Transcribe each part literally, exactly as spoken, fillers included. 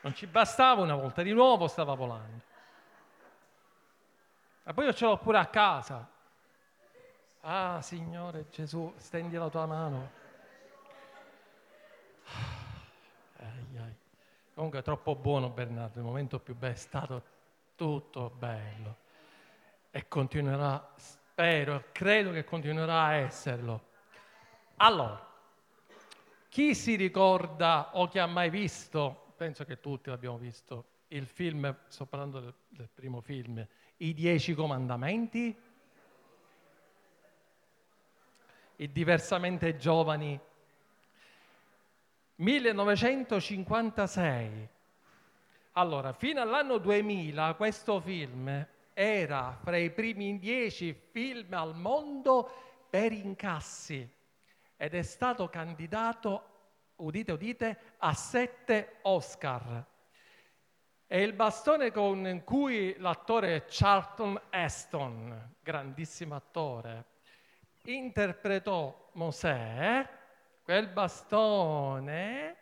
Non ci bastava una volta, di nuovo stava volando. Ma poi io ce l'ho pure a casa. Ah, Signore Gesù, stendi la tua mano. Ai, ai. Comunque è troppo buono Bernardo, il momento più bello, è stato tutto bello. E continuerà, spero, credo che continuerà a esserlo. Allora, chi si ricorda o chi ha mai visto, penso che tutti l'abbiamo visto, il film, sto parlando del, del primo film, I Dieci Comandamenti? I Diversamente Giovani, millenovecentocinquantasei. Allora, fino all'anno duemila questo film era fra i primi dieci film al mondo per incassi ed è stato candidato, udite udite, a sette Oscar. È il bastone con cui l'attore Charlton Heston, grandissimo attore, interpretò Mosè, quel bastone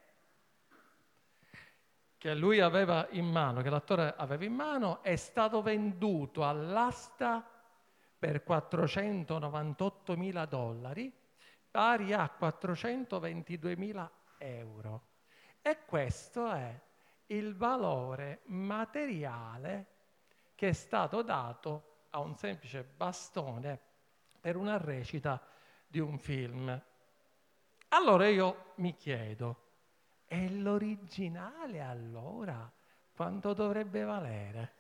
che lui aveva in mano, che l'attore aveva in mano, è stato venduto all'asta per quattrocentonovantottomila dollari, pari a quattrocentoventiduemila euro. E questo è il valore materiale che è stato dato a un semplice bastone per una recita di un film. Allora io mi chiedo, e l'originale allora quanto dovrebbe valere?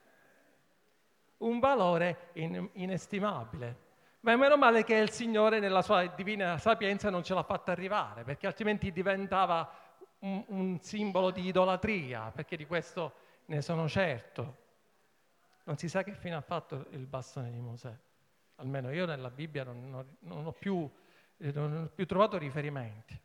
Un valore in, inestimabile. Ma meno male che il Signore nella sua divina sapienza non ce l'ha fatta arrivare, perché altrimenti diventava un, un simbolo di idolatria, perché di questo ne sono certo. Non si sa che fine ha fatto il bastone di Mosè. Almeno io nella Bibbia non, non, non, ho, più, non ho più trovato riferimenti.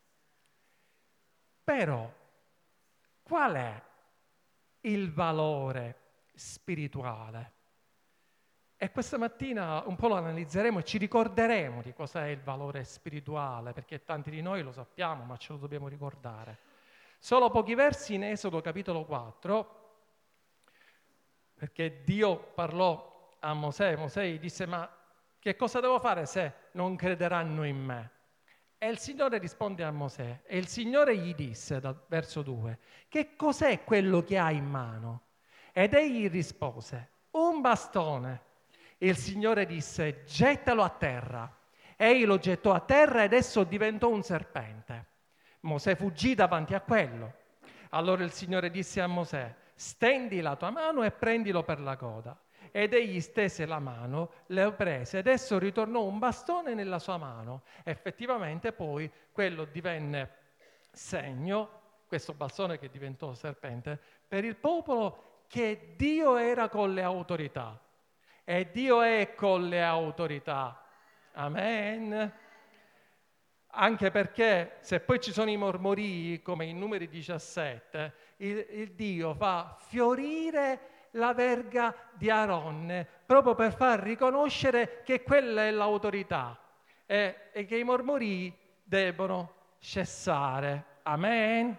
Però, qual è il valore spirituale? E questa mattina un po' lo analizzeremo e ci ricorderemo di cos'è il valore spirituale, perché tanti di noi lo sappiamo, ma ce lo dobbiamo ricordare. Solo pochi versi in Esodo capitolo quattro, perché Dio parlò a Mosè, Mosè gli disse: ma che cosa devo fare se non crederanno in me? E il Signore risponde a Mosè, e il Signore gli disse, dal verso due, che cos'è quello che hai in mano? Ed egli rispose, un bastone. E il Signore disse, gettalo a terra. Egli lo gettò a terra ed esso diventò un serpente. Mosè fuggì davanti a quello. Allora il Signore disse a Mosè, stendi la tua mano e prendilo per la coda. Ed egli stese la mano, le prese ed esso ritornò un bastone nella sua mano. Effettivamente poi quello divenne segno, questo bastone che diventò serpente, per il popolo che Dio era con le autorità. E Dio è con le autorità. Amen. Anche perché se poi ci sono i mormorii, come in Numeri diciassette, il, il Dio fa fiorire la verga di Aaronne, proprio per far riconoscere che quella è l'autorità e, e che i mormorii debbono cessare. Amen.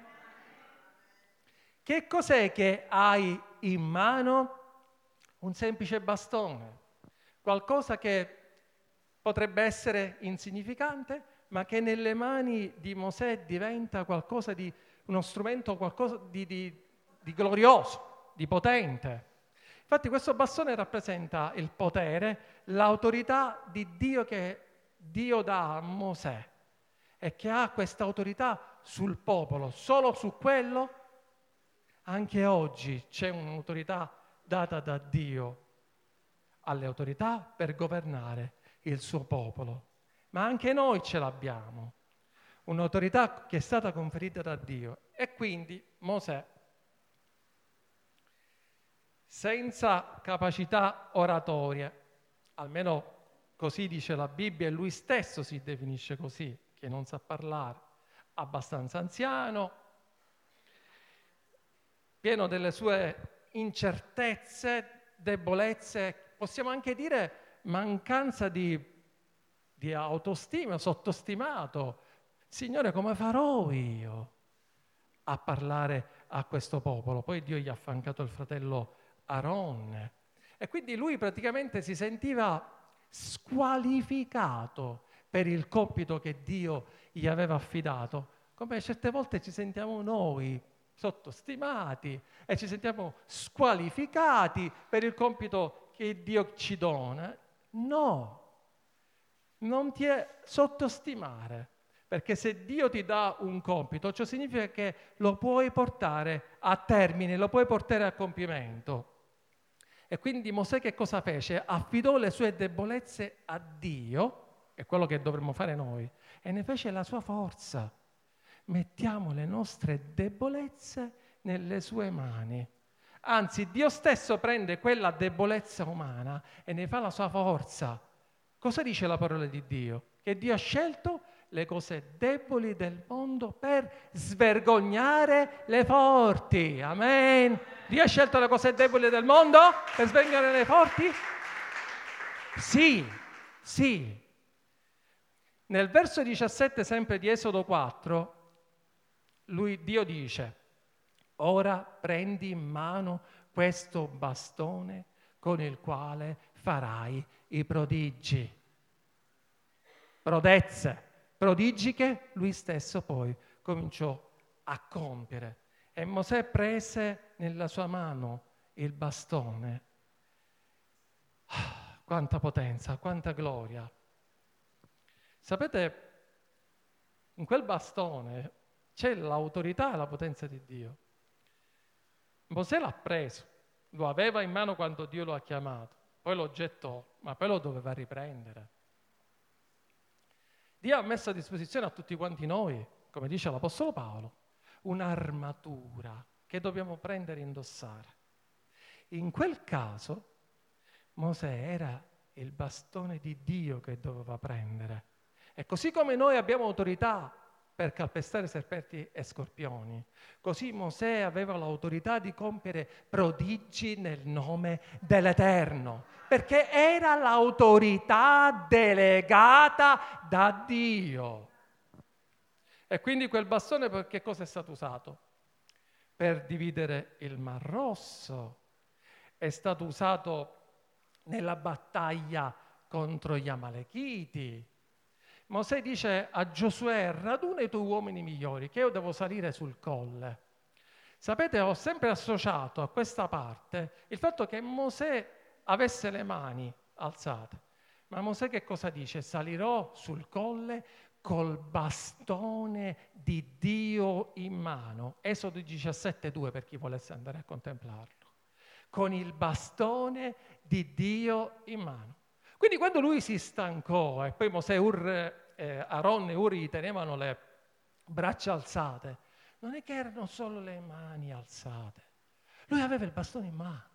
Che cos'è che hai in mano? Un semplice bastone, qualcosa che potrebbe essere insignificante, ma che nelle mani di Mosè diventa qualcosa di, uno strumento, qualcosa di, di, di glorioso, di potente. Infatti questo bastone rappresenta il potere, l'autorità di Dio che Dio dà a Mosè e che ha questa autorità sul popolo, solo su quello. Anche oggi c'è un'autorità data da Dio alle autorità per governare il suo popolo. Ma anche noi ce l'abbiamo, un'autorità che è stata conferita da Dio. E quindi Mosè, senza capacità oratorie, almeno così dice la Bibbia e lui stesso si definisce così, che non sa parlare, abbastanza anziano, pieno delle sue incertezze, debolezze, possiamo anche dire mancanza di, di autostima, sottostimato. Signore, come farò io a parlare a questo popolo. Poi Dio gli ha affiancato il fratello Aaron. E quindi lui praticamente si sentiva squalificato per il compito che Dio gli aveva affidato, come certe volte ci sentiamo noi, sottostimati, e ci sentiamo squalificati per il compito che Dio ci dona. No, non ti è sottostimare, perché se Dio ti dà un compito, ciò significa che lo puoi portare a termine, lo puoi portare a compimento. E quindi Mosè che cosa fece? Affidò le sue debolezze a Dio, è quello che dovremmo fare noi, e ne fece la sua forza. Mettiamo le nostre debolezze nelle sue mani. Anzi, Dio stesso prende quella debolezza umana e ne fa la sua forza. Cosa dice la parola di Dio? Che Dio ha scelto le cose deboli del mondo per svergognare le forti. Amen. Dio ha scelto le cose deboli del mondo per svergognare le forti? Sì, sì. Nel verso diciassette, sempre di Esodo quattro, lui, Dio dice: ora prendi in mano questo bastone con il quale farai i prodigi. Prodezze, prodigi che lui stesso poi cominciò a compiere. E Mosè prese nella sua mano il bastone. Ah, quanta potenza, quanta gloria. Sapete, in quel bastone c'è l'autorità e la potenza di Dio. Mosè l'ha preso, lo aveva in mano quando Dio lo ha chiamato, poi lo gettò, ma poi lo doveva riprendere. Dio ha messo a disposizione a tutti quanti noi, come dice l'Apostolo Paolo, un'armatura che dobbiamo prendere e indossare. In quel caso Mosè era il bastone di Dio che doveva prendere. E così come noi abbiamo autorità per calpestare serpenti e scorpioni, così Mosè aveva l'autorità di compiere prodigi nel nome dell'Eterno, perché era l'autorità delegata da Dio. E quindi quel bastone per che cosa è stato usato? Per dividere il Mar Rosso, è stato usato nella battaglia contro gli Amalechiti. Mosè dice a Giosuè: raduna i tuoi uomini migliori, che io devo salire sul colle. Sapete, ho sempre associato a questa parte il fatto che Mosè avesse le mani alzate. Ma Mosè che cosa dice? Salirò sul colle col bastone di Dio in mano. Esodo diciassette due, per chi volesse andare a contemplarlo. Con il bastone di Dio in mano. Quindi quando lui si stancò e poi Mosè, Ur, eh, Aaron e Uri tenevano le braccia alzate, non è che erano solo le mani alzate, lui aveva il bastone in mano.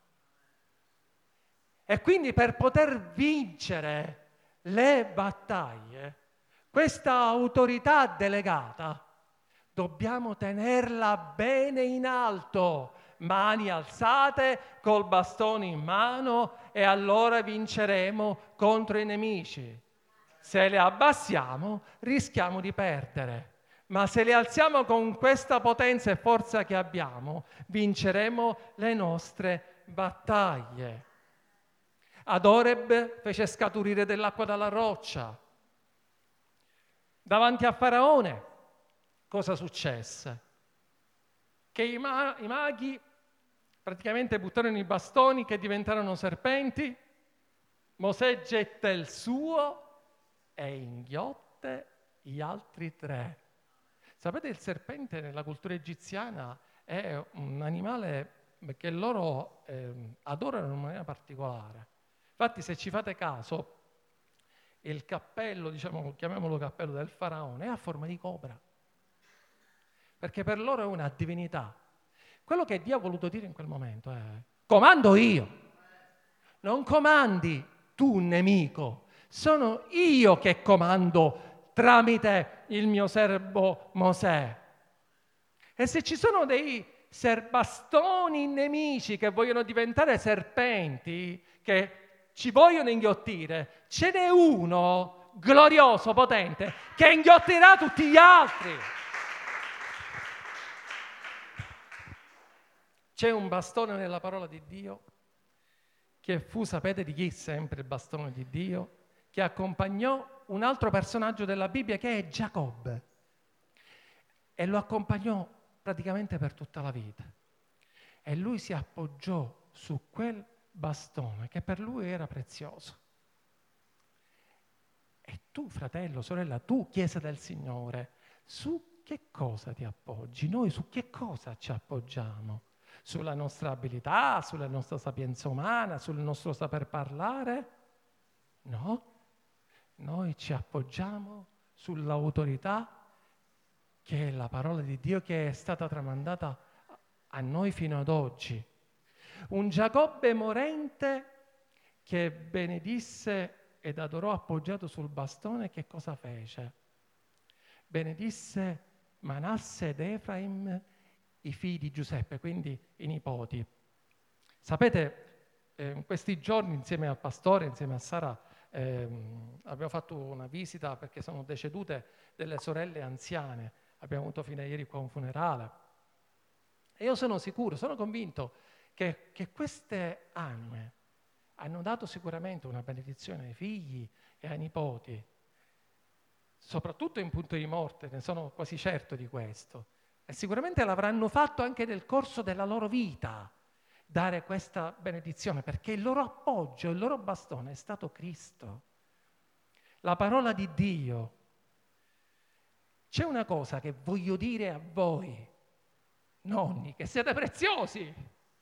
E quindi per poter vincere le battaglie, questa autorità delegata dobbiamo tenerla bene in alto, mani alzate, col bastone in mano, e allora vinceremo contro i nemici. Se le abbassiamo, rischiamo di perdere. Ma se le alziamo con questa potenza e forza che abbiamo, vinceremo le nostre battaglie. Ad Oreb fece scaturire dell'acqua dalla roccia. Davanti a Faraone, cosa successe? Che i, ma- i maghi praticamente buttarono i bastoni che diventarono serpenti. Mosè getta il suo e inghiotte gli altri tre. Sapete, il serpente nella cultura egiziana è un animale che loro eh, adorano in maniera particolare. Infatti, se ci fate caso, il cappello, diciamo, chiamiamolo cappello del faraone, è a forma di cobra, perché per loro è una divinità. Quello che Dio ha voluto dire in quel momento è: comando io, non comandi tu nemico, sono io che comando tramite il mio servo Mosè. E se ci sono dei serbastoni nemici che vogliono diventare serpenti, che ci vogliono inghiottire, ce n'è uno glorioso, potente, che inghiottirà tutti gli altri. C'è un bastone nella parola di Dio che fu, sapete di chi sempre il bastone di Dio? Che accompagnò un altro personaggio della Bibbia che è Giacobbe e lo accompagnò praticamente per tutta la vita. E lui si appoggiò su quel bastone che per lui era prezioso. E tu, fratello, sorella, tu, Chiesa del Signore, su che cosa ti appoggi? Noi su che cosa ci appoggiamo? Sulla nostra abilità, sulla nostra sapienza umana, sul nostro saper parlare? No, noi ci appoggiamo sull'autorità che è la parola di Dio che è stata tramandata a noi fino ad oggi. Un Giacobbe morente che benedisse ed adorò appoggiato sul bastone, che cosa fece? Benedisse Manasse ed Efraim, i figli di Giuseppe, quindi i nipoti. Sapete, eh, in questi giorni insieme al pastore, insieme a Sara, ehm, abbiamo fatto una visita perché sono decedute delle sorelle anziane. Abbiamo avuto fino a ieri qua un funerale. E io sono sicuro, sono convinto che, che queste anime hanno dato sicuramente una benedizione ai figli e ai nipoti, soprattutto in punto di morte, ne sono quasi certo di questo. E sicuramente l'avranno fatto anche nel corso della loro vita, dare questa benedizione, perché il loro appoggio, il loro bastone è stato Cristo. La parola di Dio. C'è una cosa che voglio dire a voi, nonni, che siete preziosi.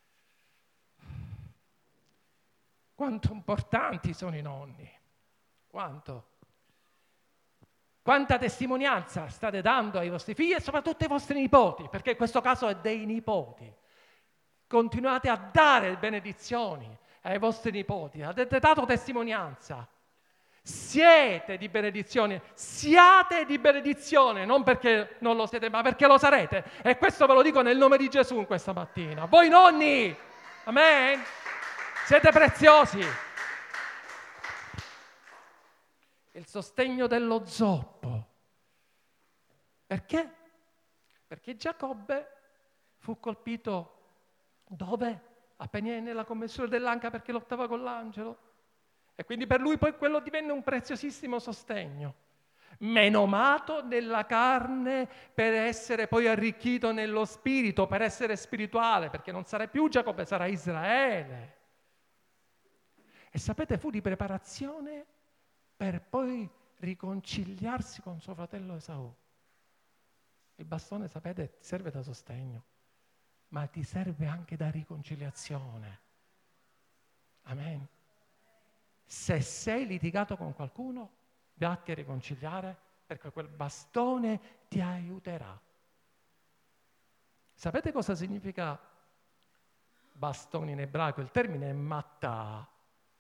Quanto importanti sono i nonni. Quanto. Quanta testimonianza state dando ai vostri figli e soprattutto ai vostri nipoti, perché in questo caso è dei nipoti. Continuate a dare benedizioni ai vostri nipoti, avete dato testimonianza. Siete di benedizione, siate di benedizione, non perché non lo siete, ma perché lo sarete. E questo ve lo dico nel nome di Gesù questa mattina. Voi nonni, amen, siete preziosi. Il sostegno dello zoppo. Perché? Perché Giacobbe fu colpito dove? A Peniel, nella commessione dell'anca, perché lottava con l'angelo. E quindi per lui poi quello divenne un preziosissimo sostegno, menomato nella carne per essere poi arricchito nello spirito, per essere spirituale, perché non sarà più Giacobbe, sarà Israele. E sapete, fu di preparazione per poi riconciliarsi con suo fratello Esaù. Il bastone, sapete, ti serve da sostegno, ma ti serve anche da riconciliazione. Amen. Se sei litigato con qualcuno, vatti a riconciliare, perché quel bastone ti aiuterà. Sapete cosa significa bastone in ebraico? Il termine è mattà.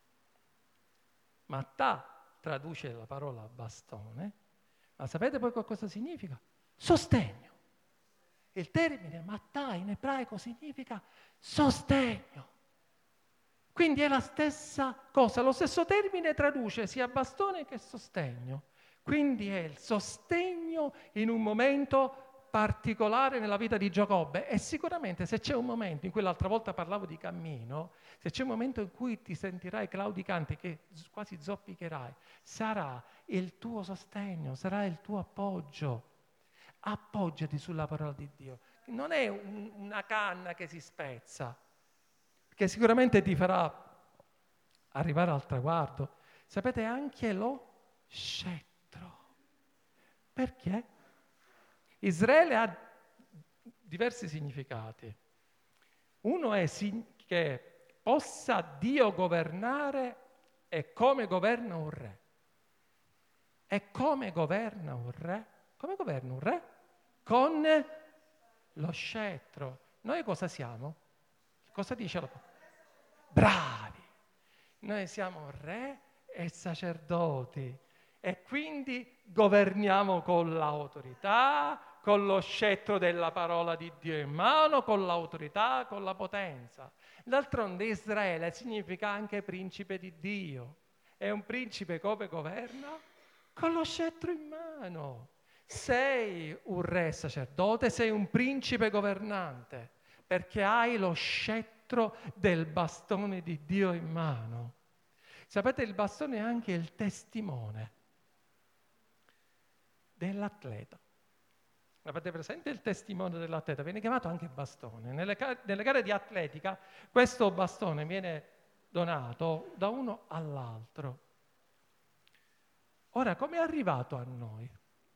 Mattà traduce la parola bastone, ma sapete poi cosa significa? Sostegno. Il termine mattà in ebraico significa sostegno. Quindi è la stessa cosa, lo stesso termine traduce sia bastone che sostegno. Quindi è il sostegno in un momento particolare nella vita di Giacobbe. E sicuramente se c'è un momento in cui l'altra volta parlavo di cammino, se c'è un momento in cui ti sentirai claudicante, che quasi zoppicherai, sarà il tuo sostegno, sarà il tuo appoggio. Appoggiati sulla parola di Dio. Non è un, una canna che si spezza, che sicuramente ti farà arrivare al traguardo. Sapete, anche lo scettro. Perché? Israele ha diversi significati. Uno è che possa Dio governare e come governa un re. E come governa un re? Come governa un re? Con lo scettro. Noi cosa siamo? Cosa dice la parola? Bravi! Noi siamo re e sacerdoti e quindi governiamo con l'autorità, con lo scettro della parola di Dio in mano, con l'autorità, con la potenza. D'altronde Israele significa anche principe di Dio. E un principe come governa? Con lo scettro in mano. Sei un re sacerdote, sei un principe governante. perché hai lo scettro del bastone di Dio in mano. Sapete, il bastone è anche il testimone dell'atleta. Avete presente il testimone dell'atleta? Viene chiamato anche bastone. Nelle, ca- nelle gare di atletica questo bastone viene donato da uno all'altro. Ora, come è arrivato a noi?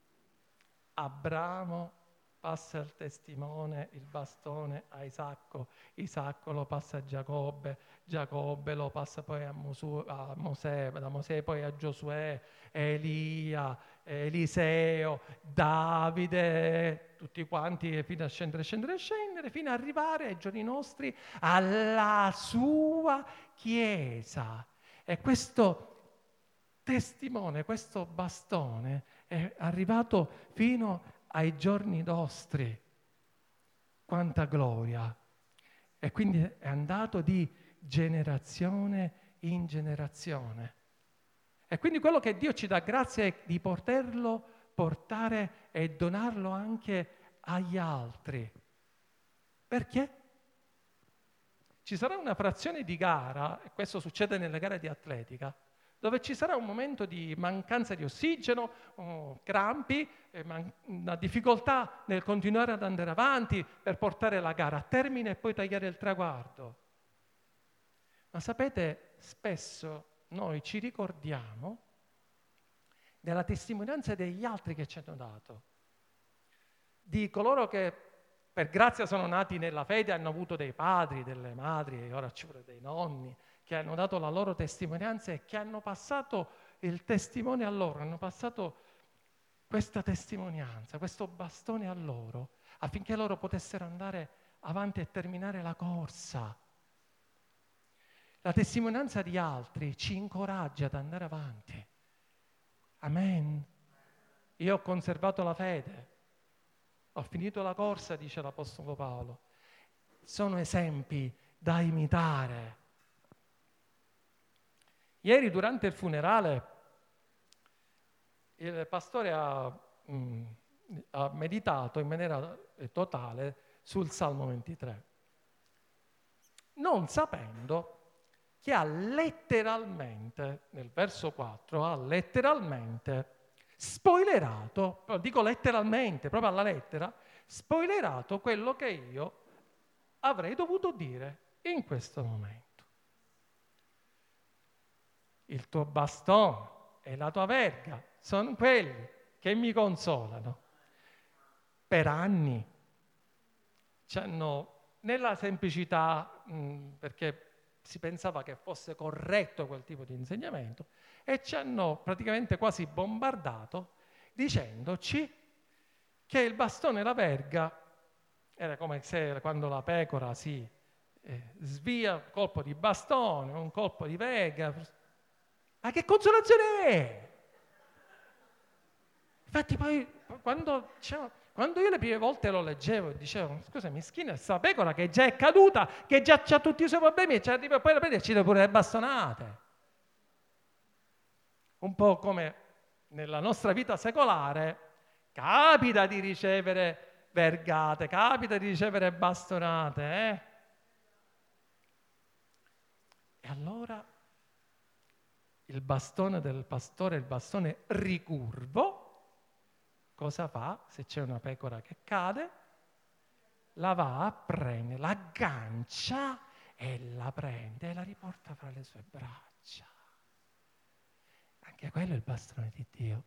Abramo passa il testimone, il bastone a Isacco, Isacco lo passa a Giacobbe, Giacobbe lo passa poi a, Mosu, a Mosè, da Mosè poi a Giosuè, Elia, Eliseo, Davide, tutti quanti fino a scendere, scendere, scendere, fino ad arrivare ai giorni nostri alla sua Chiesa. E questo testimone, questo bastone è arrivato fino ai giorni nostri. Quanta gloria! E quindi è andato di generazione in generazione. E quindi quello che Dio ci dà grazia è di poterlo portare e donarlo anche agli altri. Perché? Ci sarà una frazione di gara, e questo succede nelle gare di atletica, dove ci sarà un momento di mancanza di ossigeno, oh, crampi, eh, man- una difficoltà nel continuare ad andare avanti per portare la gara a termine e poi tagliare il traguardo. Ma sapete, spesso noi ci ricordiamo della testimonianza degli altri che ci hanno dato, di coloro che per grazia sono nati nella fede, hanno avuto dei padri, delle madri, e ora ci vuole dei nonni, che hanno dato la loro testimonianza e che hanno passato il testimone a loro, hanno passato questa testimonianza, questo bastone a loro, affinché loro potessero andare avanti e terminare la corsa. La testimonianza di altri ci incoraggia ad andare avanti. Amen. Io ho conservato la fede, ho finito la corsa, dice l'Apostolo Paolo. Sono esempi da imitare. Ieri durante il funerale il pastore ha, mh, ha meditato in maniera totale sul Salmo ventitré, non sapendo che ha letteralmente, nel verso quattro, ha letteralmente spoilerato, dico letteralmente, proprio alla lettera, spoilerato quello che io avrei dovuto dire in questo momento. Il tuo bastone e la tua verga sono quelli che mi consolano. Per anni ci hanno, nella semplicità, mh, perché si pensava che fosse corretto quel tipo di insegnamento, e ci hanno praticamente quasi bombardato dicendoci che il bastone e la verga era come se quando la pecora si eh, svia, un colpo di bastone, un colpo di verga. Ma che consolazione è? Infatti poi quando, diciamo, quando io le prime volte lo leggevo e dicevo, scusa, mischina, sta pecora che già è caduta, che già ha tutti i suoi problemi e ci arriva poi a prenderci pure le bastonate. Un po' come nella nostra vita secolare capita di ricevere vergate, capita di ricevere bastonate, eh? E allora il bastone del pastore, il bastone ricurvo, cosa fa se c'è una pecora che cade? La va a prendere, la aggancia e la prende e la riporta fra le sue braccia. Anche quello è il bastone di Dio.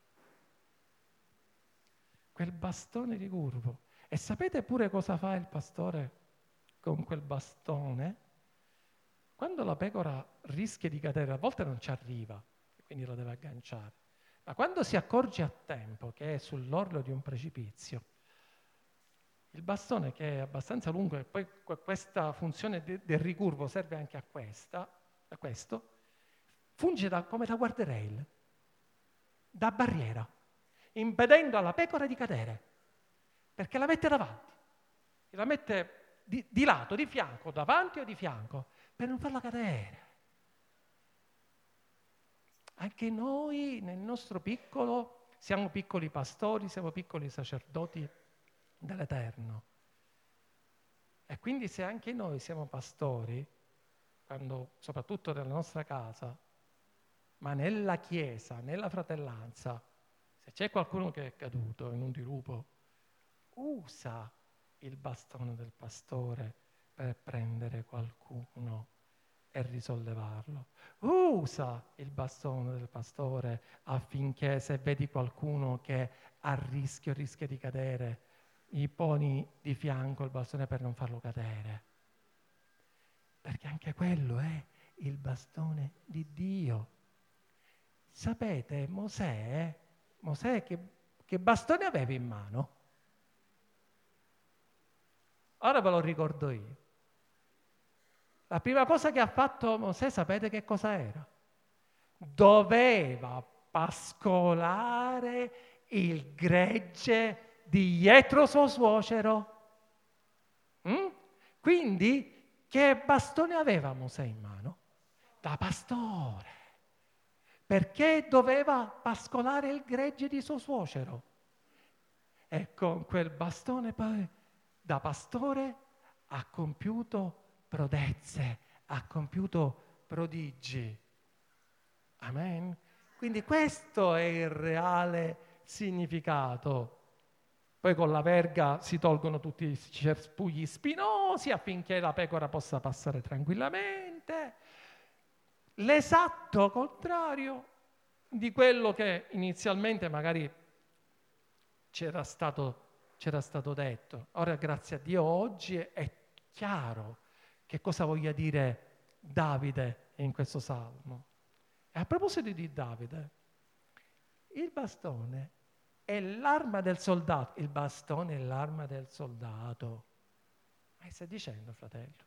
Quel bastone ricurvo. E sapete pure cosa fa il pastore con quel bastone? Quando la pecora rischia di cadere, a volte non ci arriva, quindi lo deve agganciare. Ma quando si accorge a tempo che è sull'orlo di un precipizio, il bastone, che è abbastanza lungo, e poi questa funzione de- del ricurvo serve anche a, questa, a questo, funge da, come da guardrail, da barriera, impedendo alla pecora di cadere, perché la mette davanti, la mette di, di lato, di fianco, davanti o di fianco, per non farla cadere. Anche noi nel nostro piccolo siamo piccoli pastori, siamo piccoli sacerdoti dell'Eterno. E quindi se anche noi siamo pastori, quando, soprattutto nella nostra casa, ma nella Chiesa, nella fratellanza, se c'è qualcuno che è caduto in un dirupo, usa il bastone del pastore per prendere qualcuno e risollevarlo. Usa il bastone del pastore affinché se vedi qualcuno che a rischio rischia di cadere, gli poni di fianco il bastone per non farlo cadere. Perché anche quello è il bastone di Dio. Sapete, Mosè, Mosè che, che bastone aveva in mano? Ora ve lo ricordo io. La prima cosa che ha fatto Mosè, sapete che cosa era? Doveva pascolare il gregge di Jetro suo suocero. Mm? Quindi, che bastone aveva Mosè in mano? Da pastore. Perché doveva pascolare il gregge di suo suocero? E con quel bastone poi, da pastore, ha compiuto prodezze, ha compiuto prodigi. Amen? Quindi questo è il reale significato. Poi con la verga si tolgono tutti i cespugli spinosi affinché la pecora possa passare tranquillamente. L'esatto contrario di quello che inizialmente magari c'era stato, c'era stato detto. Ora, grazie a Dio, oggi è chiaro che cosa voglia dire Davide in questo salmo. E a proposito di Davide, il bastone è l'arma del soldato. Il bastone è l'arma del soldato. Ma che stai dicendo, fratello?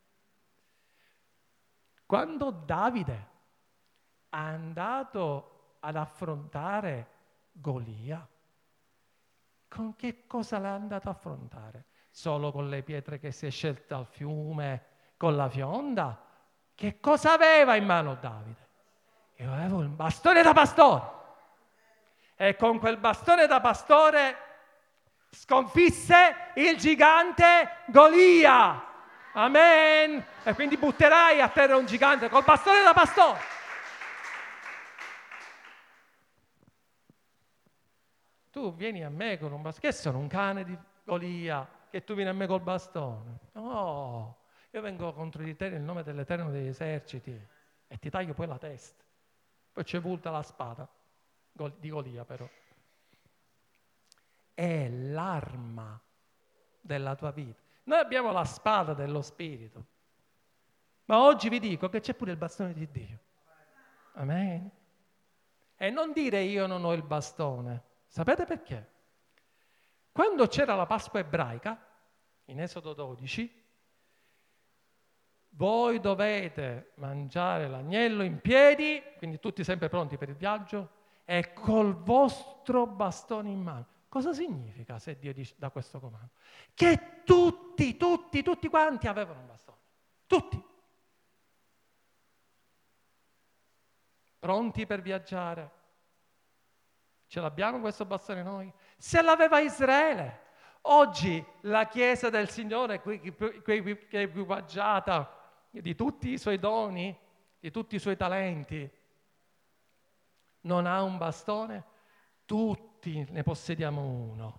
Quando Davide è andato ad affrontare Golia, con che cosa l'ha andato a affrontare? Solo con le pietre che si è scelta al fiume, con la fionda? Che cosa aveva in mano Davide? Io avevo un bastone da pastore. E con quel bastone da pastore sconfisse il gigante Golia. Amen. E quindi butterai a terra un gigante col bastone da pastore. Tu vieni a me con un bastone. Che sono un cane di Golia? Che tu vieni a me col bastone? No, io vengo contro di te nel nome dell'Eterno degli eserciti e ti taglio poi la testa. Poi c'è voluta la spada di Golia, però. È l'arma della tua vita. Noi abbiamo la spada dello Spirito, ma oggi vi dico che c'è pure il bastone di Dio. Amen. E non dire io non ho il bastone. Sapete perché? Quando c'era la Pasqua ebraica, in Esodo dodici, voi dovete mangiare l'agnello in piedi, quindi tutti sempre pronti per il viaggio, e col vostro bastone in mano. Cosa significa se Dio dice, da questo comando? Che tutti, tutti, tutti quanti avevano un bastone. Tutti. Pronti per viaggiare. Ce l'abbiamo questo bastone noi? Se l'aveva Israele. Oggi la Chiesa del Signore, che è equipaggiata di tutti i suoi doni, di tutti i suoi talenti, non ha un bastone? Tutti ne possediamo uno.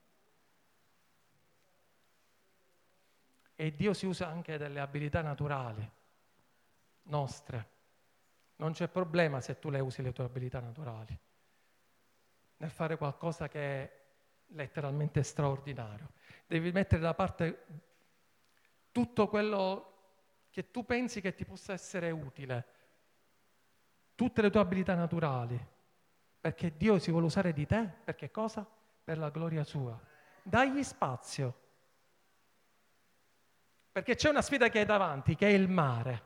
E Dio si usa anche delle abilità naturali nostre. Non c'è problema se tu le usi le tue abilità naturali nel fare qualcosa che è letteralmente straordinario. Devi mettere da parte tutto quello che tu pensi che ti possa essere utile, tutte le tue abilità naturali, perché Dio si vuole usare di te, per che cosa? Per la gloria sua. Dagli spazio, perché c'è una sfida che hai davanti, che è il mare.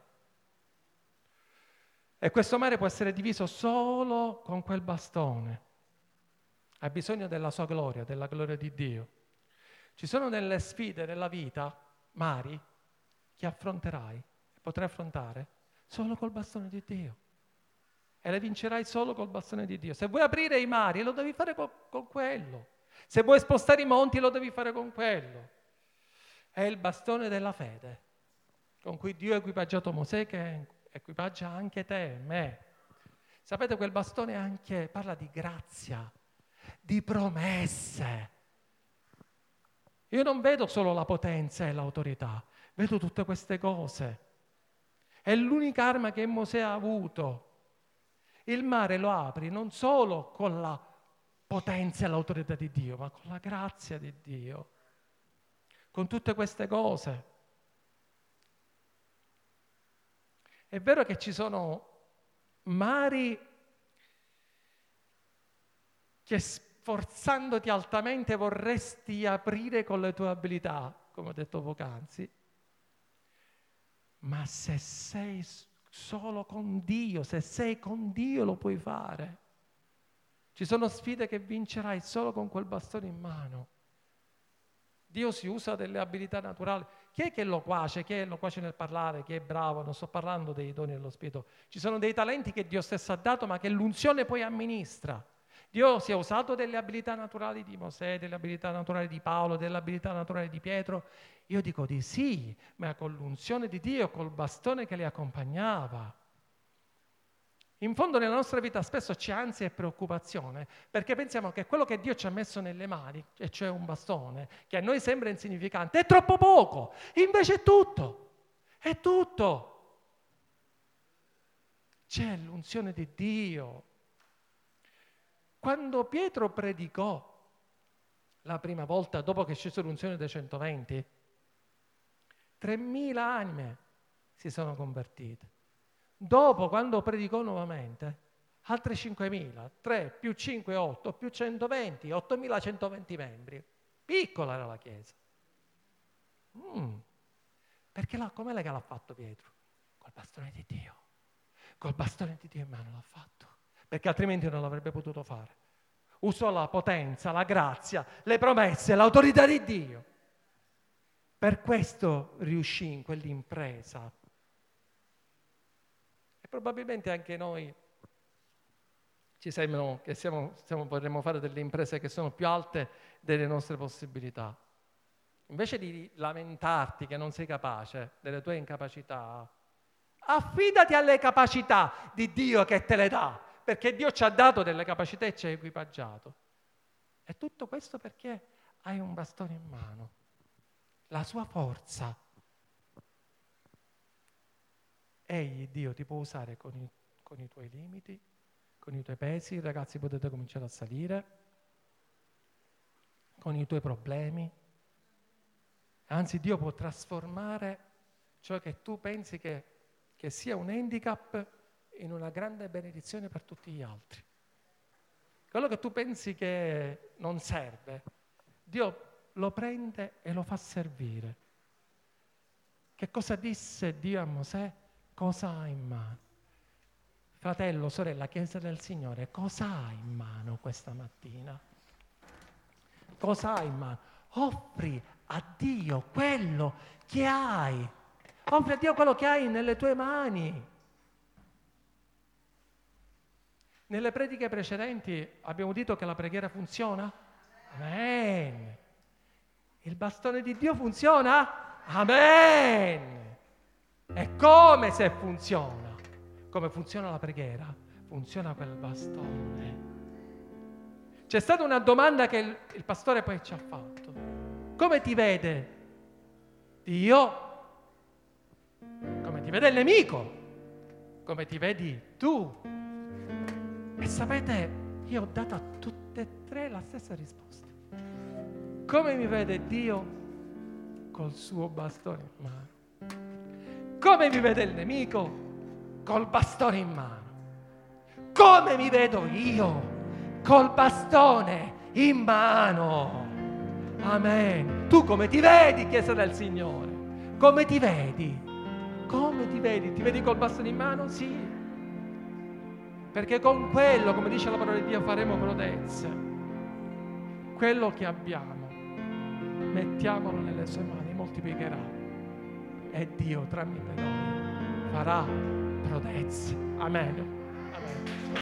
E questo mare può essere diviso solo con quel bastone. Hai bisogno della sua gloria, della gloria di Dio. Ci sono delle sfide nella vita, mari, che affronterai, potrai affrontare solo col bastone di Dio. E le vincerai solo col bastone di Dio. Se vuoi aprire i mari, lo devi fare con, con quello. Se vuoi spostare i monti, lo devi fare con quello. È il bastone della fede, con cui Dio ha equipaggiato Mosè, che equipaggia anche te, me. Sapete, quel bastone anche parla di grazia, di promesse. Io non vedo solo la potenza e l'autorità, vedo tutte queste cose. È l'unica arma che Mosè ha avuto. Il mare lo apri non solo con la potenza e l'autorità di Dio, ma con la grazia di Dio. Con tutte queste cose. È vero che ci sono mari che sforzandoti altamente vorresti aprire con le tue abilità, come ho detto poc'anzi, ma se sei solo con Dio, se sei con Dio lo puoi fare. Ci sono sfide che vincerai solo con quel bastone in mano. Dio si usa delle abilità naturali. Chi è che è loquace? Chi è loquace nel parlare? Chi è bravo? Non sto parlando dei doni dello Spirito. Ci sono dei talenti che Dio stesso ha dato, ma che l'unzione poi amministra. Dio si è usato delle abilità naturali di Mosè, delle abilità naturali di Paolo, delle abilità naturali di Pietro. Io dico di sì, ma con l'unzione di Dio, col bastone che li accompagnava. In fondo nella nostra vita spesso c'è ansia e preoccupazione, perché pensiamo che quello che Dio ci ha messo nelle mani, e cioè un bastone, che a noi sembra insignificante, è troppo poco, invece è tutto, è tutto. C'è l'unzione di Dio. Quando Pietro predicò la prima volta, dopo che scese l'unzione dei centoventi, tremila anime si sono convertite. Dopo, quando predicò nuovamente, altre cinquemila, tre più cinque, otto, più centoventi, ottomilacentoventi membri. Piccola era la Chiesa. Mm. Perché là, com'è che l'ha fatto Pietro? Col bastone di Dio. Col bastone di Dio in mano l'ha fatto. Perché altrimenti non l'avrebbe potuto fare. Usò la potenza, la grazia, le promesse, l'autorità di Dio. Per questo riuscì in quell'impresa. Probabilmente anche noi ci sembrano che siamo, siamo, potremmo fare delle imprese che sono più alte delle nostre possibilità. Invece di lamentarti che non sei capace delle tue incapacità, affidati alle capacità di Dio che te le dà, perché Dio ci ha dato delle capacità e ci ha equipaggiato. E tutto questo perché hai un bastone in mano, la sua forza. Egli, Dio, ti può usare con i, con i tuoi limiti, con i tuoi pesi. Ragazzi, potete cominciare a salire, con i tuoi problemi. Anzi, Dio può trasformare ciò che tu pensi che, che sia un handicap in una grande benedizione per tutti gli altri. Quello che tu pensi che non serve, Dio lo prende e lo fa servire. Che cosa disse Dio a Mosè? Cosa ha in mano? Fratello, sorella, Chiesa del Signore, cosa hai in mano questa mattina? Cosa hai in mano? Offri a Dio quello che hai. Offri a Dio quello che hai nelle tue mani. Nelle prediche precedenti abbiamo detto che la preghiera funziona? Amen. Il bastone di Dio funziona? Amen. E come se funziona? Come funziona la preghiera? Funziona quel bastone. C'è stata una domanda che il, il pastore poi ci ha fatto. Come ti vede Dio? Come ti vede il nemico? Come ti vedi tu? E sapete, io ho dato a tutte e tre la stessa risposta. Come mi vede Dio? Col suo bastone in mano. Come mi vede il nemico? Col bastone in mano. Come mi vedo io? Col bastone in mano. Amen. Tu come ti vedi, Chiesa del Signore? Come ti vedi? Come ti vedi? Ti vedi col bastone in mano? Sì. Perché con quello, come dice la parola di Dio, faremo prodezze. Quello che abbiamo, mettiamolo nelle sue mani, moltiplicherà. E Dio tramite noi farà prodezze. Amen. Amen.